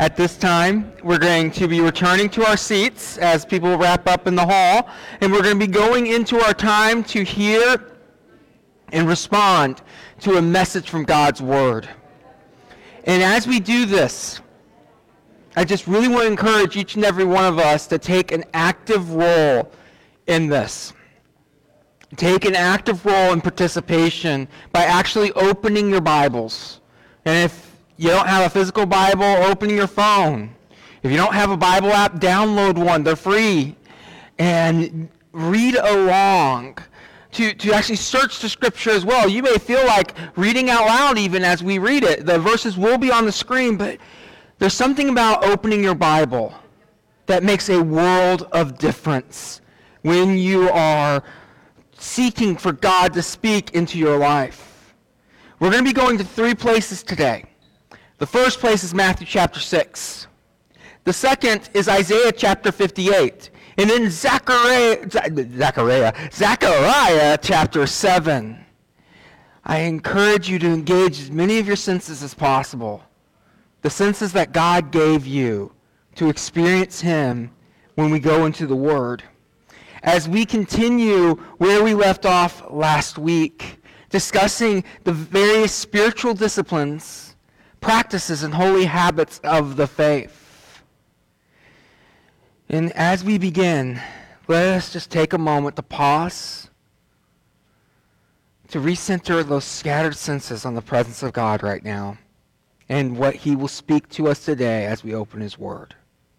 At this time, we're going to be returning to our seats as people wrap up in the hall, and we're going to be going into our time to hear and respond to a message from God's Word. And as we do this, I just really want to encourage each and every one of us to take an active role in this. Take an active role in participation by actually opening your Bibles. And if you don't have a physical Bible, opening your phone. If you don't have a Bible app, download one. They're free. And read along to actually search the Scripture as well. You may feel like reading out loud even as we read it. The verses will be on the screen, but there's something about opening your Bible that makes a world of difference when you are seeking for God to speak into your life. We're going to be going to 3 places today. The first place is Matthew chapter 6. The second is Isaiah chapter 58. And then Zechariah chapter 7. I encourage you to engage as many of your senses as possible. The senses that God gave you to experience Him when we go into the Word. As we continue where we left off last week, discussing the various spiritual disciplines, practices, and holy habits of the faith. And as we begin, let us just take a moment to pause, to recenter those scattered senses on the presence of God right now, and what He will speak to us today as we open His Word.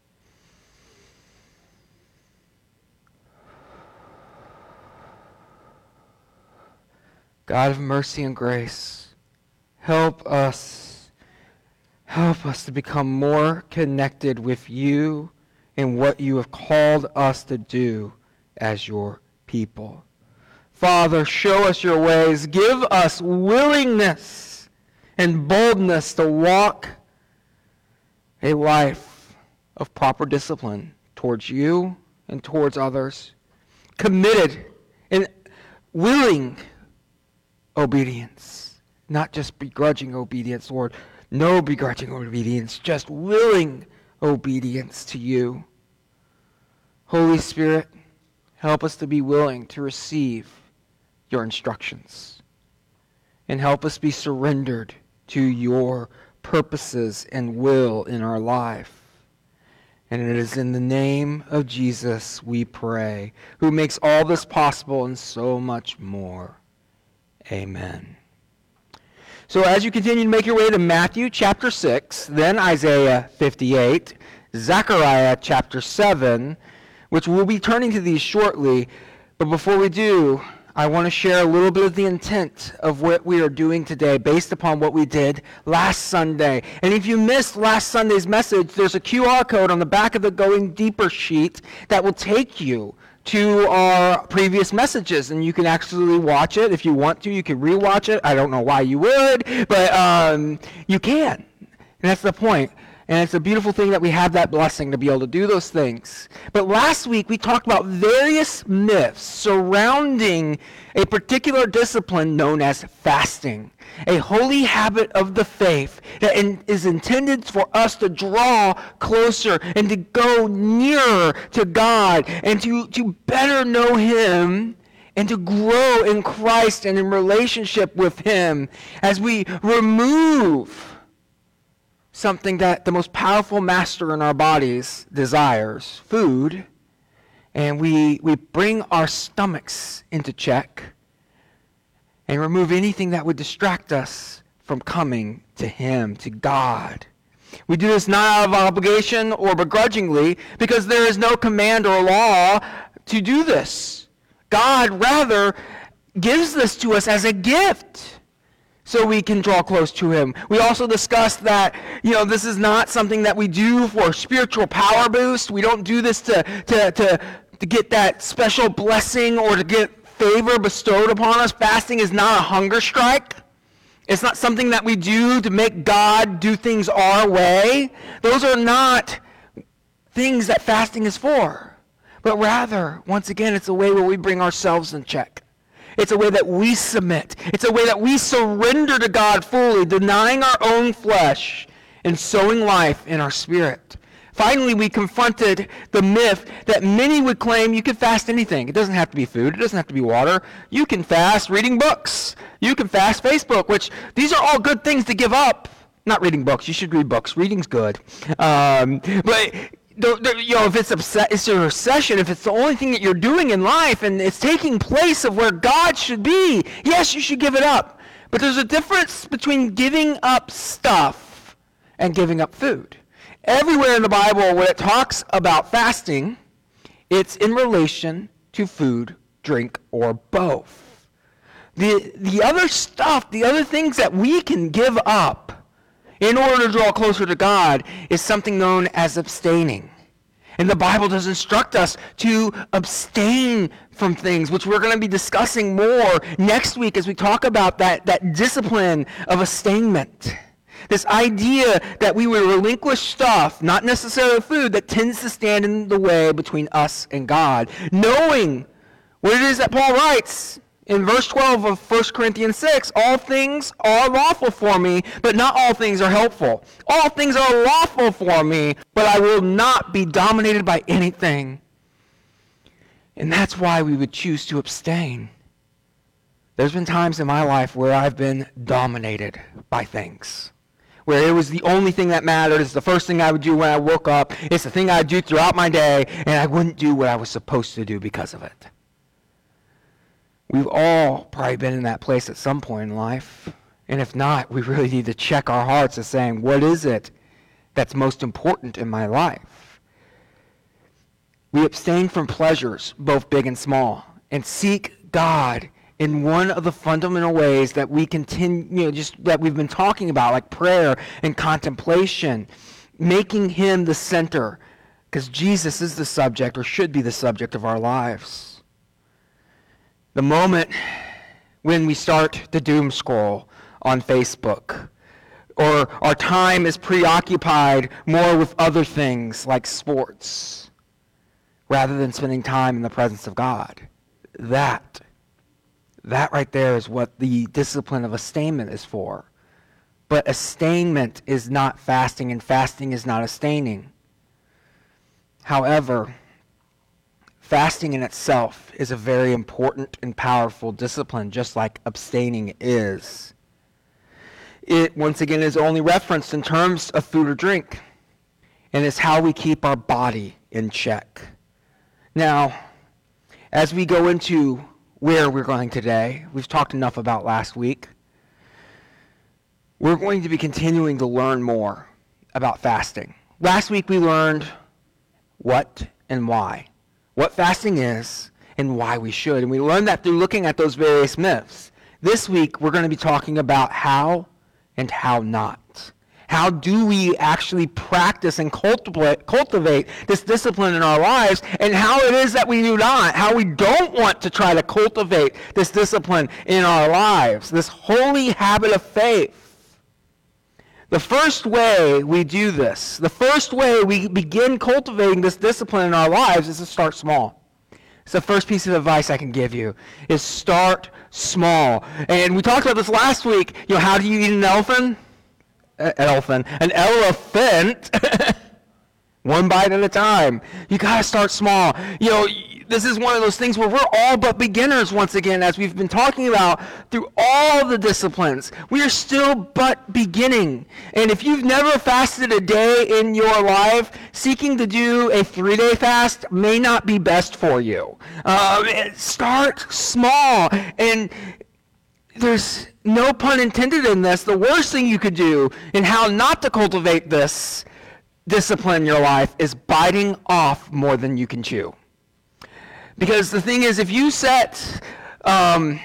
God of mercy and grace, help us to become more connected with you and what you have called us to do as your people. Father, show us your ways. Give us willingness and boldness to walk a life of proper discipline towards you and towards others. Committed and willing obedience, not just begrudging obedience, Lord. No begrudging obedience, just willing obedience to you. Holy Spirit, help us to be willing to receive your instructions. And help us be surrendered to your purposes and will in our life. And it is in the name of Jesus we pray, who makes all this possible and so much more. Amen. So as you continue to make your way to Matthew chapter 6, then Isaiah 58, Zechariah chapter 7, which we'll be turning to these shortly, but before we do, I want to share a little bit of the intent of what we are doing today based upon what we did last Sunday. And if you missed last Sunday's message, there's a QR code on the back of the Going Deeper sheet that will take you to our previous messages, and you can actually watch it if you want to. You can rewatch it. I don't know why you would, but you can. And that's the point. And it's a beautiful thing that we have that blessing to be able to do those things. But last week we talked about various myths surrounding a particular discipline known as fasting, a holy habit of the faith that is intended for us to draw closer and to go nearer to God and to better know Him and to grow in Christ and in relationship with Him as we remove something that the most powerful master in our bodies desires, food, and we bring our stomachs into check and remove anything that would distract us from coming to Him, to God. We do this not out of obligation or begrudgingly, because there is no command or law to do this. God rather gives this to us as a gift, so we can draw close to Him. We also discussed that, this is not something that we do for spiritual power boost. We don't do this to get that special blessing or to get favor bestowed upon us. Fasting is not a hunger strike. It's not something that we do to make God do things our way. Those are not things that fasting is for. But rather, once again, it's a way where we bring ourselves in check. It's a way that we submit. It's a way that we surrender to God fully, denying our own flesh and sowing life in our spirit. Finally, we confronted the myth that many would claim you could fast anything. It doesn't have to be food. It doesn't have to be water. You can fast reading books. You can fast Facebook, which these are all good things to give up. Not reading books. You should read books. Reading's good. But if it's a recession, if it's the only thing that you're doing in life and it's taking place of where God should be, yes, you should give it up. But there's a difference between giving up stuff and giving up food. Everywhere in the Bible, when it talks about fasting, it's in relation to food, drink, or both. The other stuff, the other things that we can give up in order to draw closer to God is something known as abstaining. And the Bible does instruct us to abstain from things, which we're going to be discussing more next week as we talk about that discipline of abstainment. This idea that we would relinquish stuff, not necessarily food, that tends to stand in the way between us and God. Knowing what it is that Paul writes in verse 12 of 1 Corinthians 6, all things are lawful for me, but not all things are helpful. All things are lawful for me, but I will not be dominated by anything. And that's why we would choose to abstain. There's been times in my life where I've been dominated by things, where it was the only thing that mattered. It's the first thing I would do when I woke up. It's the thing I'd do throughout my day, and I wouldn't do what I was supposed to do because of it. We've all probably been in that place at some point in life. And if not, we really need to check our hearts as saying, what is it that's most important in my life? We abstain from pleasures, both big and small, and seek God in one of the fundamental ways that we continue, that we've been talking about, like prayer and contemplation, making him the center, because Jesus is the subject, or should be the subject of our lives. The moment when we start the doom scroll on Facebook, or our time is preoccupied more with other things like sports, rather than spending time in the presence of God, that right there is what the discipline of abstainment is for. But abstainment is not fasting, and fasting is not abstaining. However, fasting in itself is a very important and powerful discipline, just like abstaining is. It, once again, is only referenced in terms of food or drink, and it's how we keep our body in check. Now, as we go into where we're going today, we've talked enough about last week. We're going to be continuing to learn more about fasting. Last week we learned what and why. What fasting is and why we should. And we learned that through looking at those various myths. This week we're going to be talking about how and how not. How do we actually practice and cultivate this discipline in our lives, and how it is that we do not, how we don't want to try to cultivate this discipline in our lives, this holy habit of faith. The first way we do this, the first way we begin cultivating this discipline in our lives is to start small. It's the first piece of advice I can give you, is start small. And we talked about this last week. How do you eat an elephant? An elephant, one bite at a time. You got to start small. This is one of those things where we're all but beginners once again, as we've been talking about through all the disciplines. We are still but beginning. And if you've never fasted a day in your life, seeking to do a 3-day fast may not be best for you. Start small. And there's no pun intended in this. The worst thing you could do in how not to cultivate this discipline in your life is biting off more than you can chew. Because the thing is, if you set a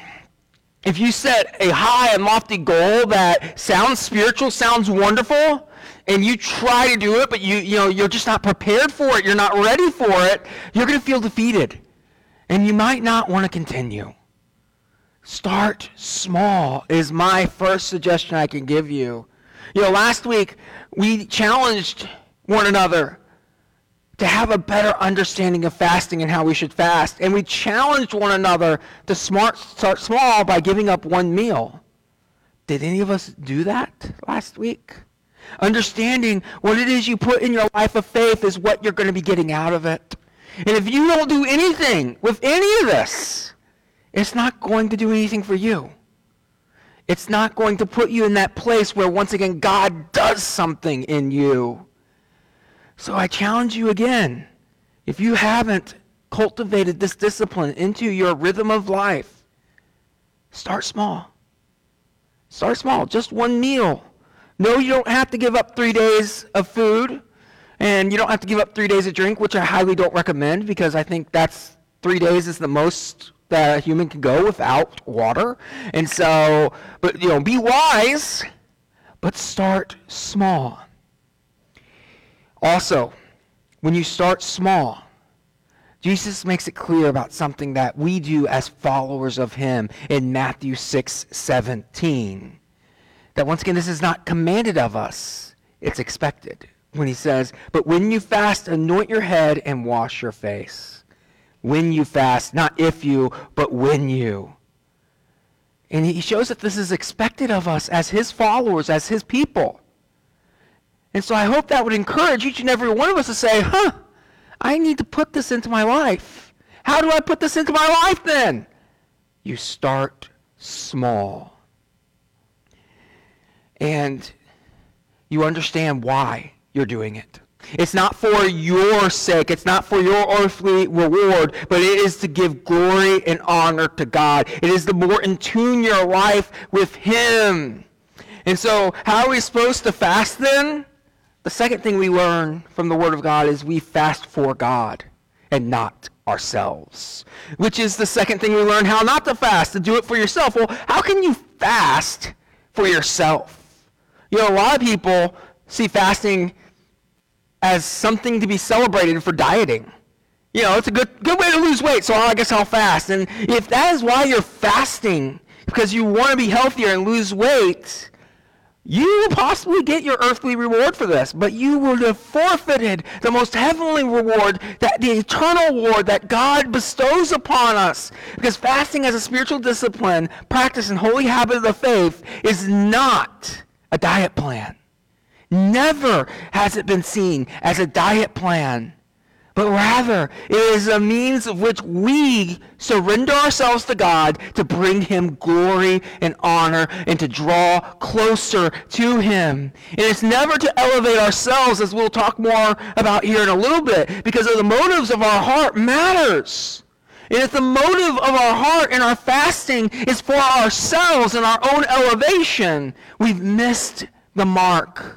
high and lofty goal that sounds spiritual, sounds wonderful, and you try to do it, but you're just not prepared for it, you're not ready for it, you're going to feel defeated. And you might not want to continue. Start small is my first suggestion I can give you. Last week we challenged one another to have a better understanding of fasting and how we should fast. And we challenged one another to start small by giving up one meal. Did any of us do that last week? Understanding what it is you put in your life of faith is what you're going to be getting out of it. And if you don't do anything with any of this, it's not going to do anything for you. It's not going to put you in that place where, once again, God does something in you. So I challenge you again, if you haven't cultivated this discipline into your rhythm of life, start small. Start small, just one meal. No, you don't have to give up 3 days of food, and you don't have to give up 3 days of drink, which I highly don't recommend, because I think 3 days is the most that a human can go without water. And so, but be wise, but start small. Also, when you start small, Jesus makes it clear about something that we do as followers of him in Matthew 6:17. That once again, this is not commanded of us, it's expected. When he says, but when you fast, anoint your head and wash your face. When you fast, not if you, but when you. And he shows that this is expected of us as his followers, as his people. And so I hope that would encourage each and every one of us to say, I need to put this into my life. How do I put this into my life then? You start small. And you understand why you're doing it. It's not for your sake. It's not for your earthly reward, but it is to give glory and honor to God. It is to more in tune your life with him. And so how are we supposed to fast then? The second thing we learn from the Word of God is we fast for God and not ourselves. Which is the second thing we learn how not to fast, to do it for yourself. Well, how can you fast for yourself? A lot of people see fasting as something to be celebrated for dieting. It's a good way to lose weight, so I guess I'll fast. And if that is why you're fasting, because you want to be healthier and lose weight, you will possibly get your earthly reward for this, but you would have forfeited the most heavenly reward, that the eternal reward that God bestows upon us. Because fasting as a spiritual discipline, practice, and holy habit of the faith is not a diet plan. Never has it been seen as a diet plan, but rather it is a means of which we surrender ourselves to God to bring him glory and honor and to draw closer to him. And it's never to elevate ourselves, as we'll talk more about here in a little bit, because of the motives of our heart matters. And if the motive of our heart and our fasting is for ourselves and our own elevation, we've missed the mark.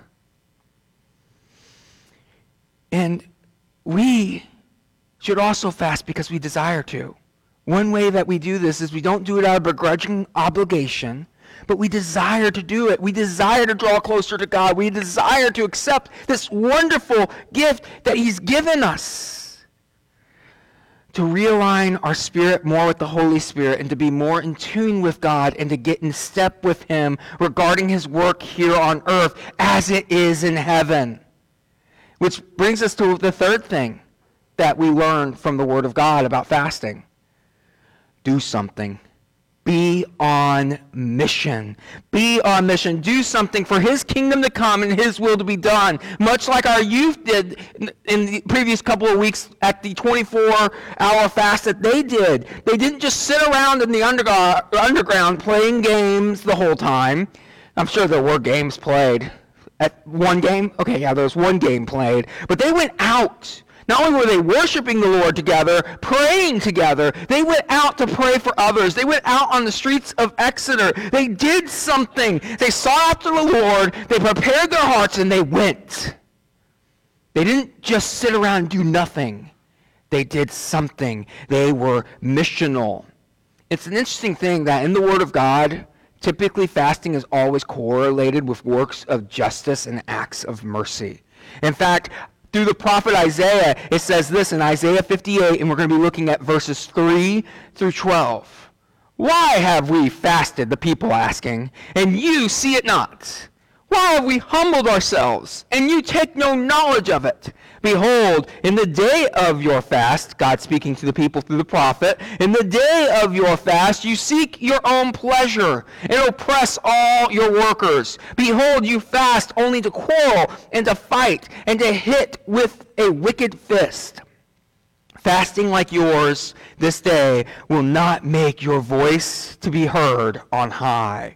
And we should also fast because we desire to. One way that we do this is we don't do it out of begrudging obligation, but we desire to do it. We desire to draw closer to God. We desire to accept this wonderful gift that he's given us. To realign our spirit more with the Holy Spirit and to be more in tune with God and to get in step with him regarding his work here on earth as it is in heaven. Which brings us to the third thing that we learn from the Word of God about fasting. Do something. Be on mission. Be on mission. Do something for his kingdom to come and his will to be done. Much like our youth did in the previous couple of weeks at the 24-hour fast that they did. They didn't just sit around in the underground playing games the whole time. I'm sure there were games played. At one game? Okay, yeah, there was one game played. But they went out. Not only were they worshiping the Lord together, praying together, they went out to pray for others. They went out on the streets of Exeter. They did something. They sought after the Lord. They prepared their hearts, and they went. They didn't just sit around and do nothing. They did something. They were missional. It's an interesting thing that in the Word of God, typically, fasting is always correlated with works of justice and acts of mercy. In fact, through the prophet Isaiah, it says this in Isaiah 58, and we're going to be looking at verses 3 through 12. Why have we fasted, the people asking, and you see it not? Why have we humbled ourselves, and you take no knowledge of it? Behold, in the day of your fast, God speaking to the people through the prophet, in the day of your fast you seek your own pleasure, and oppress all your workers. Behold, you fast only to quarrel, and to fight, and to hit with a wicked fist. Fasting like yours this day will not make your voice to be heard on high.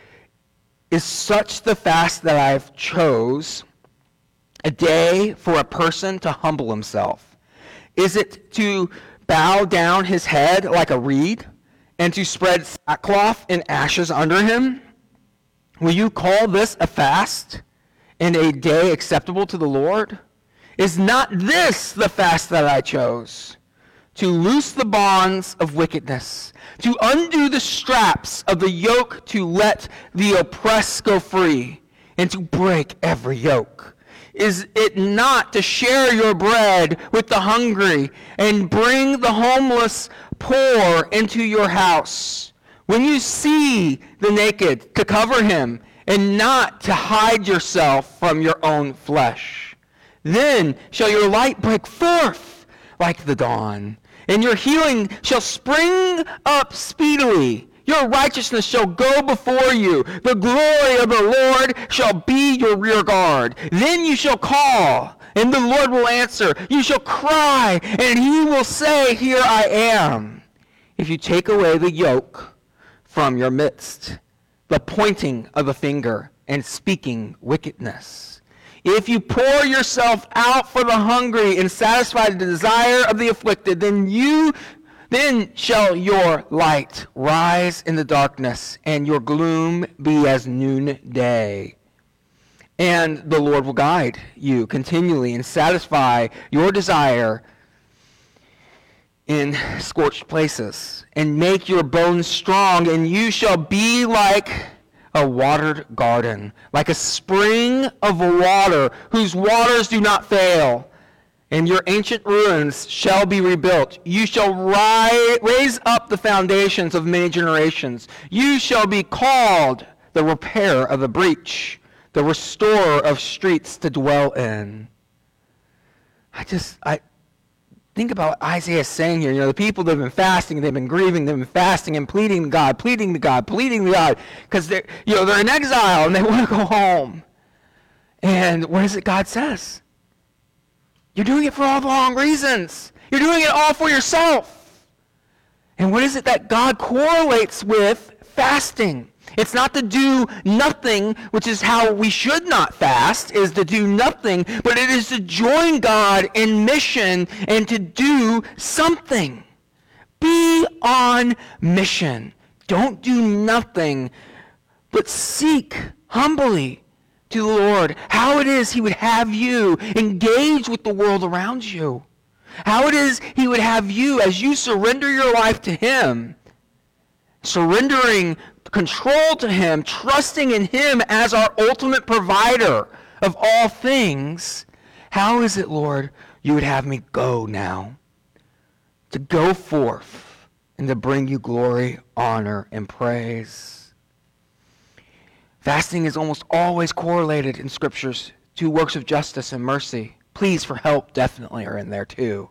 Is such the fast that I've chose, a day for a person to humble himself? Is it to bow down his head like a reed, and to spread sackcloth and ashes under him? Will you call this a fast, and a day acceptable to the Lord? Is not this the fast that I chose? To loose the bonds of wickedness, to undo the straps of the yoke, to let the oppressed go free, and to break every yoke. Is it not to share your bread with the hungry, and bring the homeless poor into your house? When you see the naked, to cover him, and not to hide yourself from your own flesh. Then shall your light break forth like the dawn, and your healing shall spring up speedily. Your righteousness shall go before you. The glory of the Lord shall be your rear guard. Then you shall call, and the Lord will answer. You shall cry, and he will say, Here I am. If you take away the yoke from your midst, the pointing of the finger and speaking wickedness, if you pour yourself out for the hungry and satisfy the desire of the afflicted, then shall your light rise in the darkness, and your gloom be as noonday. And the Lord will guide you continually and satisfy your desire in scorched places, and make your bones strong, and you shall be like a watered garden, like a spring of water whose waters do not fail. And your ancient ruins shall be rebuilt. You shall raise up the foundations of many generations. You shall be called the repairer of the breach, the restorer of streets to dwell in. I think about what Isaiah is saying here. The people that have been fasting, they've been grieving, they've been fasting and pleading to God, because they're in exile and they want to go home. And what is it God says? You're doing it for all the wrong reasons. You're doing it all for yourself. And what is it that God correlates with fasting? It's not to do nothing, which is how we should not fast, is to do nothing, but it is to join God in mission and to do something. Be on mission. Don't do nothing, but seek humbly to the Lord how it is he would have you engage with the world around you. How it is he would have you, as you surrender your life to him, surrendering control to him, trusting in him as our ultimate provider of all things. How is it, Lord, you would have me go now? To go forth and to bring you glory, honor, and praise. Fasting is almost always correlated in scriptures to works of justice and mercy. Pleas for help definitely are in there too.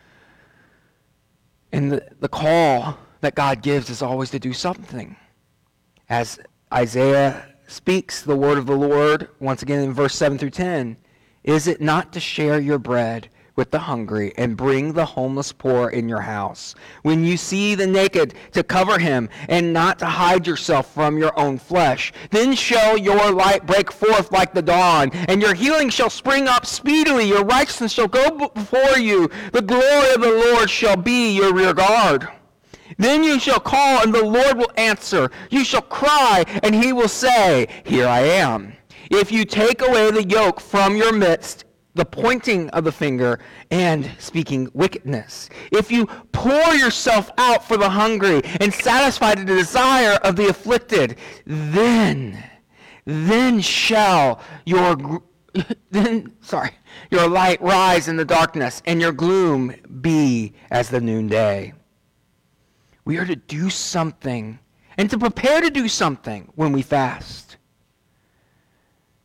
And the call that God gives is always to do something. As Isaiah speaks the word of the Lord, once again in verse 7 through 10, is it not to share your bread with the hungry and bring the homeless poor in your house? When you see the naked, to cover him and not to hide yourself from your own flesh. Then shall your light break forth like the dawn, and your healing shall spring up speedily. Your righteousness shall go before you. The glory of the Lord shall be your rear guard. Then you shall call, and the Lord will answer. You shall cry, and he will say, Here I am. If you take away the yoke from your midst, the pointing of the finger, and speaking wickedness. If you pour yourself out for the hungry, and satisfy the desire of the afflicted, then shall your light rise in the darkness, and your gloom be as the noonday. We are to do something and to prepare to do something when we fast.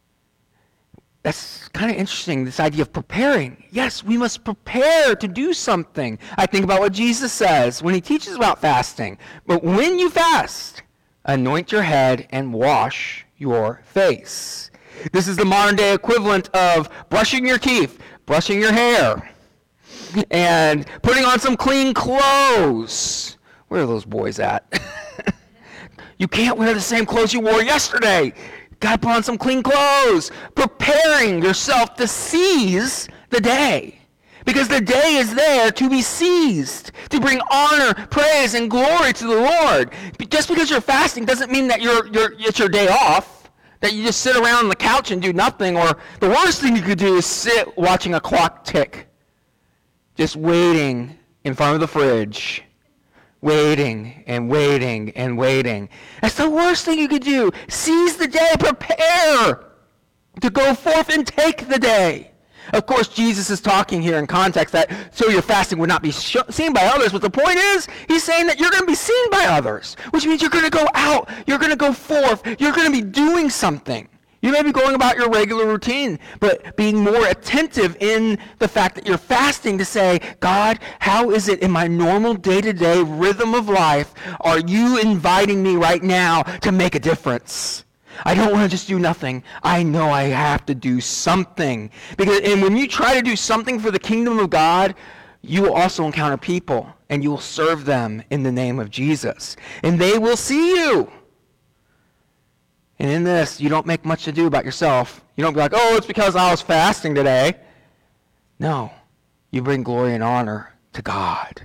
That's kind of interesting, this idea of preparing. Yes, we must prepare to do something. I think about what Jesus says when he teaches about fasting. But when you fast, anoint your head and wash your face. This is the modern day equivalent of brushing your teeth, brushing your hair, and putting on some clean clothes. Where are those boys at? You can't wear the same clothes you wore yesterday. Got to put on some clean clothes. Preparing yourself to seize the day. Because the day is there to be seized, to bring honor, praise, and glory to the Lord. Just because you're fasting doesn't mean that it's your day off, that you just sit around on the couch and do nothing, or the worst thing you could do is sit watching a clock tick, just waiting in front of the fridge. Waiting and waiting and waiting. That's the worst thing you could do. Seize the day. Prepare to go forth and take the day. Of course, Jesus is talking here in context that so your fasting would not be seen by others. But the point is, he's saying that you're going to be seen by others, which means you're going to go out. You're going to go forth. You're going to be doing something. You may be going about your regular routine, but being more attentive in the fact that you're fasting to say, God, how is it in my normal day-to-day rhythm of life are you inviting me right now to make a difference? I don't want to just do nothing. I know I have to do something. And when you try to do something for the kingdom of God, you will also encounter people, and you will serve them in the name of Jesus. And they will see you. And in this, you don't make much ado about yourself. You don't be like, oh, it's because I was fasting today. No, you bring glory and honor to God.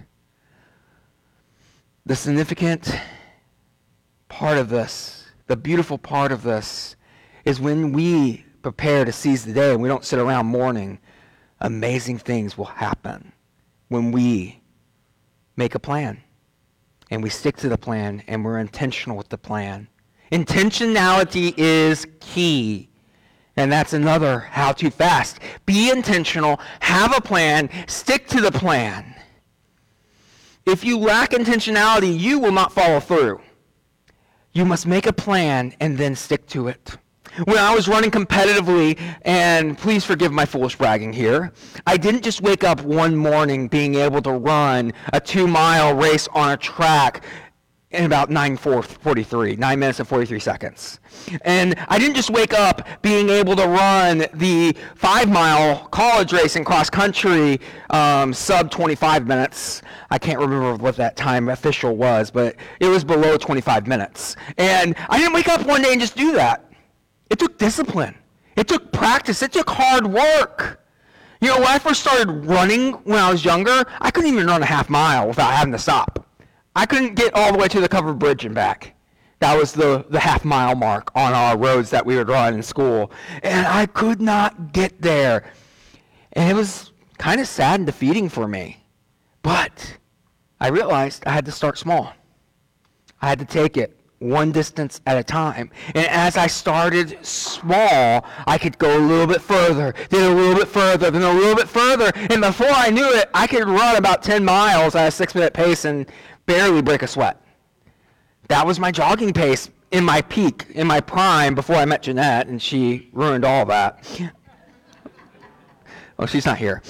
The significant part of this, the beautiful part of this, is when we prepare to seize the day and we don't sit around mourning, amazing things will happen when we make a plan and we stick to the plan and we're intentional with the plan. Intentionality is key. And that's another how to fast. Be intentional, have a plan, stick to the plan. If you lack intentionality, you will not follow through. You must make a plan and then stick to it. When I was running competitively, and please forgive my foolish bragging here, I didn't just wake up one morning being able to run a 2-mile race on a track in about 9 minutes and 43 seconds. And I didn't just wake up being able to run the 5-mile college race in cross country sub 25 minutes. I can't remember what that time official was, but it was below 25 minutes. And I didn't wake up one day and just do that. It took discipline. It took practice. It took hard work. You know, when I first started running when I was younger, I couldn't even run a half mile without having to stop. I couldn't get all the way to the covered bridge and back. That was the half-mile mark on our roads that we would run in school. And I could not get there. And it was kind of sad and defeating for me. But I realized I had to start small. I had to take it one distance at a time. And as I started small, I could go a little bit further, then a little bit further, then a little bit further. And before I knew it, I could run about 10 miles at a 6-minute pace and barely break a sweat. That was my jogging pace in my peak, in my prime, before I met Jeanette, and she ruined all that. Oh, she's not here.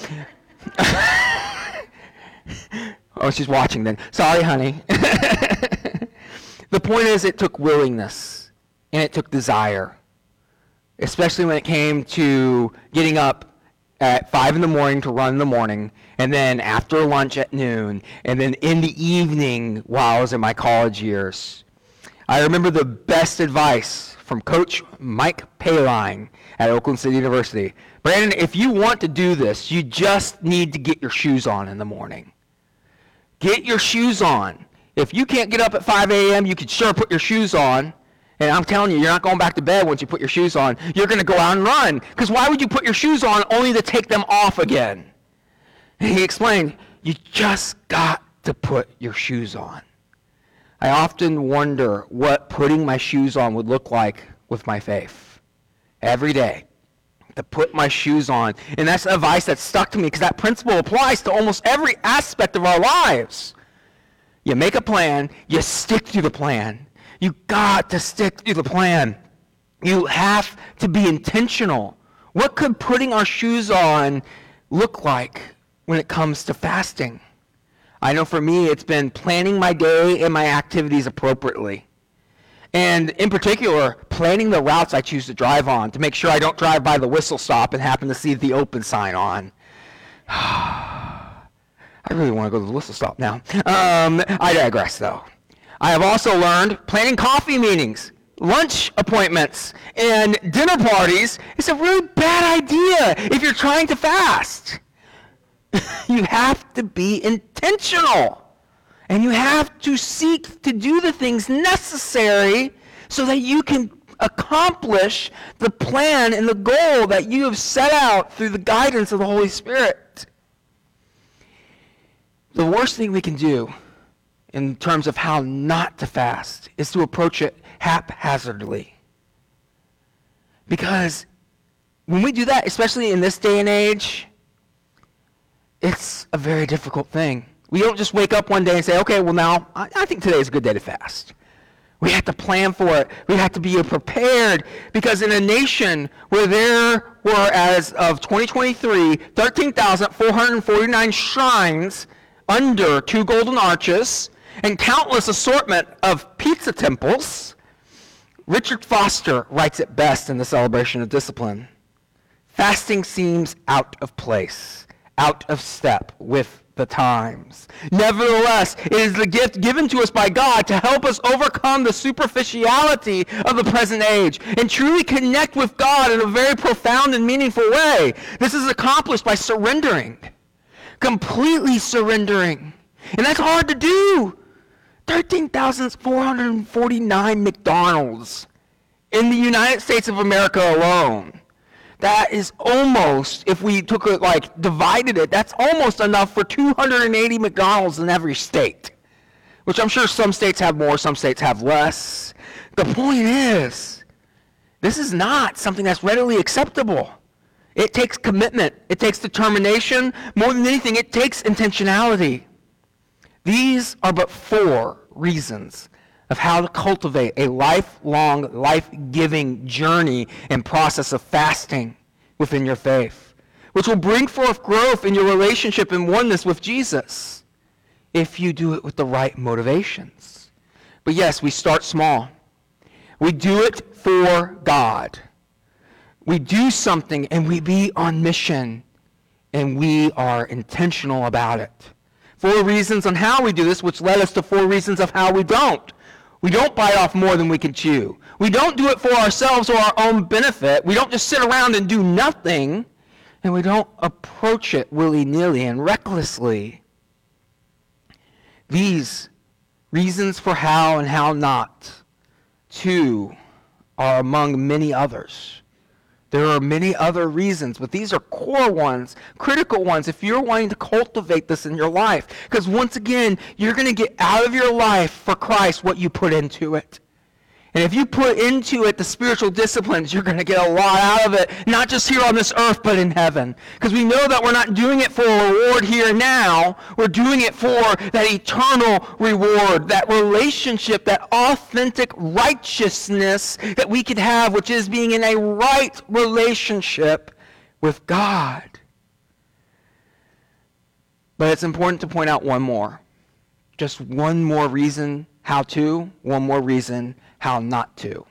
Oh, she's watching then. Sorry, honey. The point is, it took willingness, and it took desire, especially when it came to getting up at 5 in the morning to run in the morning, and then after lunch at noon, and then in the evening while I was in my college years. I remember the best advice from Coach Mike Paline at Oakland City University. Brandon, if you want to do this, you just need to get your shoes on in the morning. Get your shoes on. If you can't get up at 5 a.m., you can sure put your shoes on. And I'm telling you, you're not going back to bed once you put your shoes on. You're going to go out and run. Because why would you put your shoes on only to take them off again? And he explained, you just got to put your shoes on. I often wonder what putting my shoes on would look like with my faith. Every day, to put my shoes on. And that's advice that stuck to me because that principle applies to almost every aspect of our lives. You make a plan, you stick to the plan. You got to stick to the plan. You have to be intentional What could putting our shoes on look like when it comes to fasting? I know for me, it's been planning my day and my activities appropriately. And in particular, planning the routes I choose to drive on to make sure I don't drive by the whistle stop and happen to see the open sign on. I really want to go to the whistle stop now. I digress, though. I have also learned planning coffee meetings, lunch appointments, and dinner parties is a really bad idea if you're trying to fast. You have to be intentional. And you have to seek to do the things necessary so that you can accomplish the plan and the goal that you have set out through the guidance of the Holy Spirit. The worst thing we can do in terms of how not to fast is to approach it haphazardly. Because when we do that, especially in this day and age, it's a very difficult thing. We don't just wake up one day and say, okay, well now, I think today is a good day to fast. We have to plan for it. We have to be prepared, because in a nation where there were, as of 2023, 13,449 shrines under 2 golden arches and countless assortment of pizza temples, Richard Foster writes it best in The Celebration of Discipline. Fasting seems out of place, out of step with the times. Nevertheless, it is the gift given to us by God to help us overcome the superficiality of the present age and truly connect with God in a very profound and meaningful way. This is accomplished by surrendering, completely surrendering. And that's hard to do. 13,449 McDonald's in the United States of America alone. That is almost, if we took it, divided it, that's almost enough for 280 McDonald's in every state. Which I'm sure some states have more, some states have less. The point is, this is not something that's readily acceptable. It takes commitment. It takes determination. More than anything, it takes intentionality. These are but 4 reasons of how to cultivate a lifelong, life-giving journey and process of fasting within your faith, which will bring forth growth in your relationship and oneness with Jesus if you do it with the right motivations. But yes, we start small. We do it for God. We do something and we be on mission and we are intentional about it. 4 reasons on how we do this, which led us to 4 reasons of how we don't. We don't bite off more than we can chew. We don't do it for ourselves or our own benefit. We don't just sit around and do nothing. And we don't approach it willy-nilly and recklessly. These reasons for how and how not to are among many others. There are many other reasons, but these are core ones, critical ones, if you're wanting to cultivate this in your life. Because once again, you're going to get out of your life for Christ what you put into it. And if you put into it the spiritual disciplines, you're going to get a lot out of it, not just here on this earth, but in heaven. Because we know that we're not doing it for a reward here and now. We're doing it for that eternal reward, that relationship, that authentic righteousness that we could have, which is being in a right relationship with God. But it's important to point out one more. Just one more reason how to, one more reason how not to.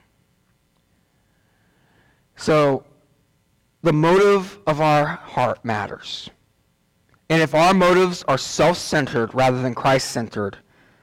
So, the motive of our heart matters. And if our motives are self-centered rather than Christ-centered,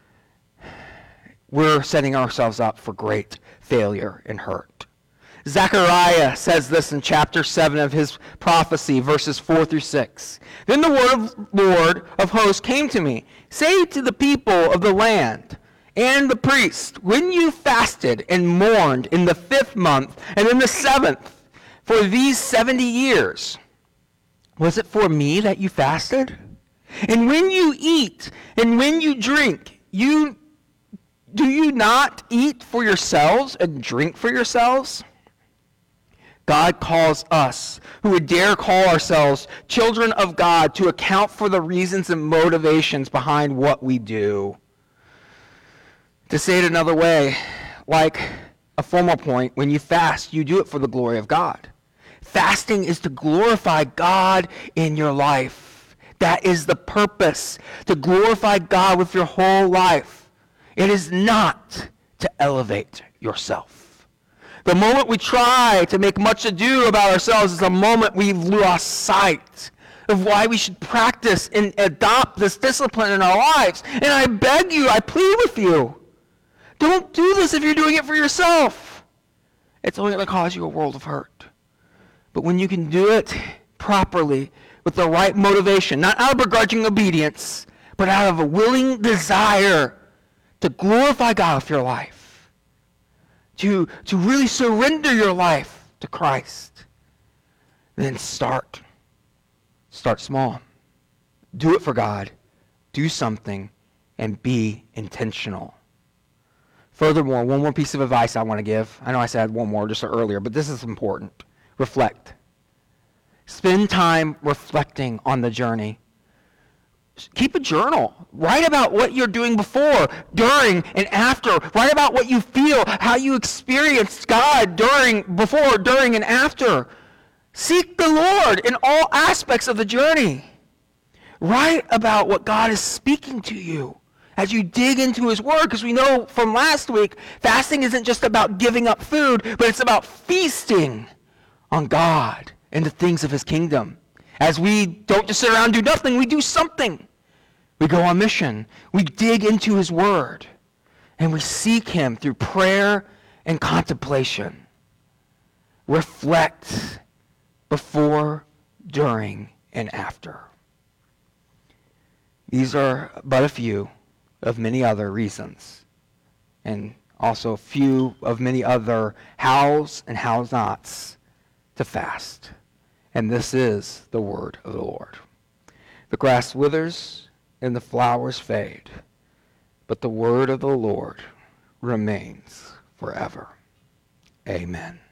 we're setting ourselves up for great failure and hurt. Zechariah says this in chapter 7 of his prophecy, verses 4 through 6. Then the word of Lord of hosts came to me. Say to the people of the land and the priest, when you fasted and mourned in the 5th month and in the 7th for these 70 years, was it for me that you fasted? And when you eat and when you drink, do you not eat for yourselves and drink for yourselves? God calls us, who would dare call ourselves children of God, to account for the reasons and motivations behind what we do. To say it another way, like a formal point, when you fast, you do it for the glory of God. Fasting is to glorify God in your life. That is the purpose, to glorify God with your whole life. It is not to elevate yourself. The moment we try to make much ado about ourselves is the moment we've lost sight of why we should practice and adopt this discipline in our lives. And I beg you, I plead with you, don't do this if you're doing it for yourself. It's only going to cause you a world of hurt. But when you can do it properly, with the right motivation, not out of begrudging obedience, but out of a willing desire to glorify God with your life, to really surrender your life to Christ, then start. Start small. Do it for God. Do something and be intentional. Furthermore, one more piece of advice I want to give. I know I said one more just earlier, but this is important. Reflect. Spend time reflecting on the journey. Keep a journal. Write about what you're doing before, during, and after. Write about what you feel, how you experienced God before, during, and after. Seek the Lord in all aspects of the journey. Write about what God is speaking to you as you dig into his word, because we know from last week, fasting isn't just about giving up food, but it's about feasting on God and the things of his kingdom. As we don't just sit around and do nothing, we do something. We go on mission. We dig into his word, and we seek him through prayer and contemplation. Reflect before, during, and after. These are but a few of many other reasons, and also a few of many other hows and hows nots to fast. And this is the word of the Lord. The grass withers and the flowers fade, but the word of the Lord remains forever. Amen.